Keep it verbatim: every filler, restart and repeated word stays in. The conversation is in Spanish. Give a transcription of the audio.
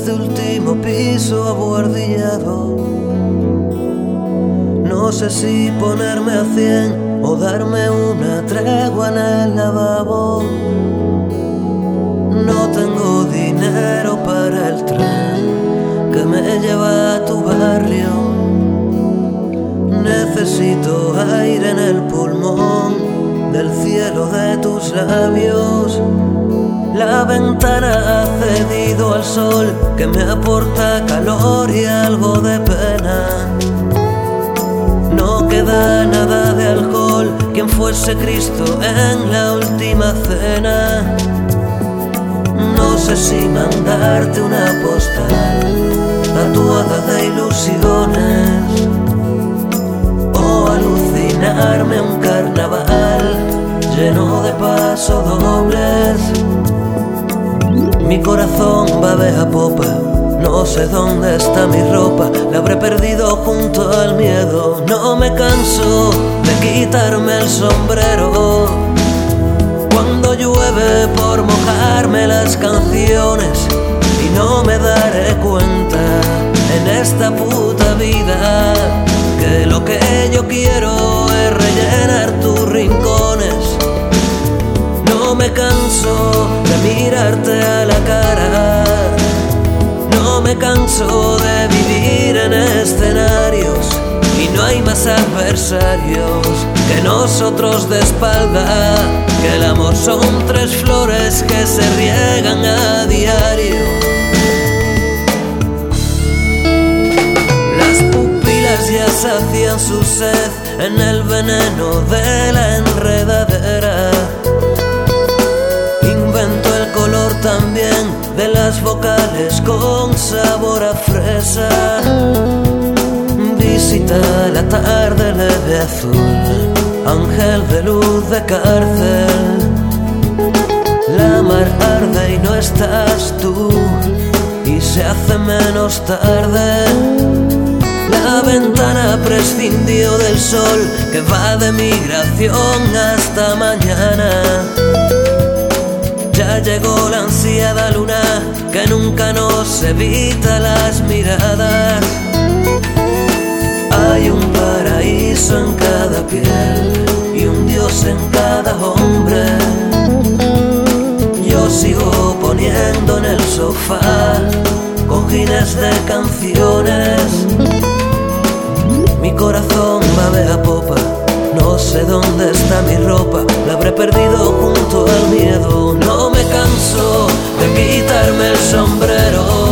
este último piso abuhardillado. No sé si ponerme a cien o darme una tregua en el lavabo. No tengo dinero para el tren que me lleva a tu barrio. Necesito aire en el pulmón del cielo de tus labios. La ventana ha cedido al sol que me aporta calor y algo de pena. No queda nada de alcohol, quien fuese Cristo en la última cena. No sé si mandarte una postal tatuada de ilusiones o alucinarme a un carnaval lleno de pasodobles. Mi corazón va a popa, no sé dónde está mi ropa, la habré perdido junto al miedo. No me canso de quitarme el sombrero cuando llueve por mojarme las canciones, y no me daré cuenta en esta puta vida que lo que yo quiero es rellenar tus rincones. No me canso de mirarte a la cara, no me canso de vivir en escenarios, y no hay más adversarios que nosotros de espalda, que el amor son tres flores que se riegan a diario. Las pupilas ya sacian su sed en el veneno de la enredadera. Invento el color también de las vocales con sabor a fresa. Visita la tarde leve azul, ángel de luz de cárcel. La mar arde y no estás tú, y se hace menos tarde. La ventana prescindió del sol que va de migración hasta mañana. Ya llegó la ansiada luna que nunca nos evita las miradas. Hay un paraíso en cada piel y un Dios en cada hombre. Yo sigo poniendo en el sofá cojines de canciones. Mi corazón va a popa, no sé dónde está mi ropa, la habré perdido junto al miedo. No me canso de quitarme el sombrero